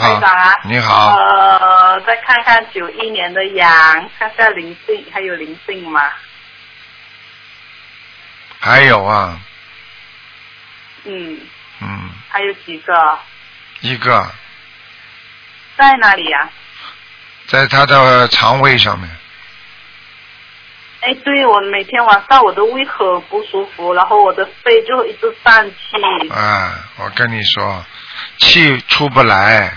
台长啊， 你好。 再看看91年的羊，看下灵性，还有灵性吗？ 还有啊。 还有几个？ 一个。 在哪里呀？ 在他的肠胃上面。 哎，对，我每天晚上我的胃很不舒服，然后我的肺就一直胀气。 我跟你说，气出不来。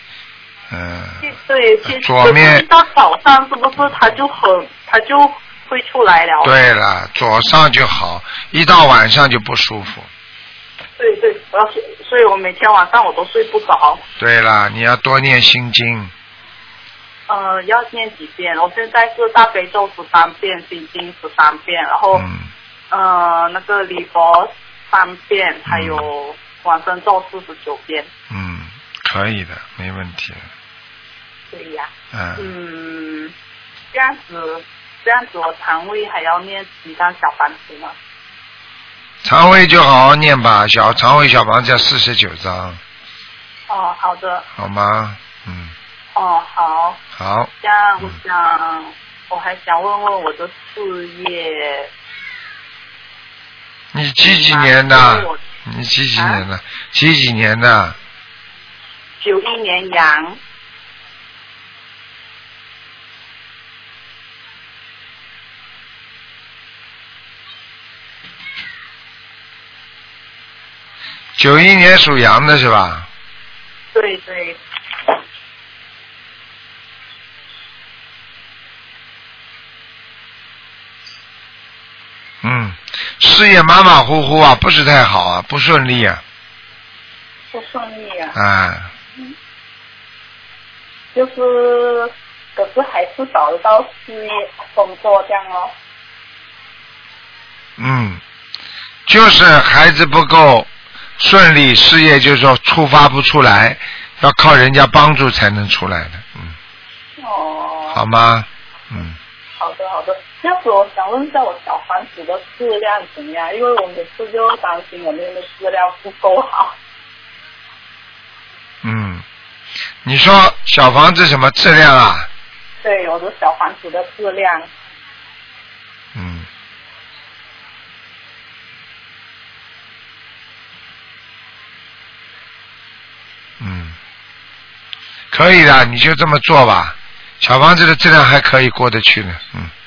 对， 左面一到早上是不是它就会出来了？ 对了，左上就好，一到晚上就不舒服。 对，所以我每天晚上我都睡不着。 对了，你要多念心经。 要念几遍？我现在是大悲咒13遍，心经13遍，然后那个礼佛3遍，还有往生咒49遍。 可以的，没问题的。 对呀。这样子我肠胃还要念几张小房子吗？ 肠胃就好好念吧，肠胃小房子要49张。 好的。 好吗？ 好。 好。 这样我还想问问我的事业。 你几年的？你几年的？几年的 ？91年羊。 91年属羊的是吧？ 对。 事业马马虎虎啊，不是太好啊，不顺利啊。 不顺利啊。可是还是找得到事业工作这样哦。 就是孩子不够顺利，事业就是说触发不出来，要靠人家帮助才能出来的。好吗？ 好的。这样子我想问一下我小房子的质量怎么样？因为我每次就担心我那边的质量不够好。 你说小房子什么质量啊？ 对，我的小房子的质量。 可以的，你就这么做吧。小房子的质量还可以过得去呢。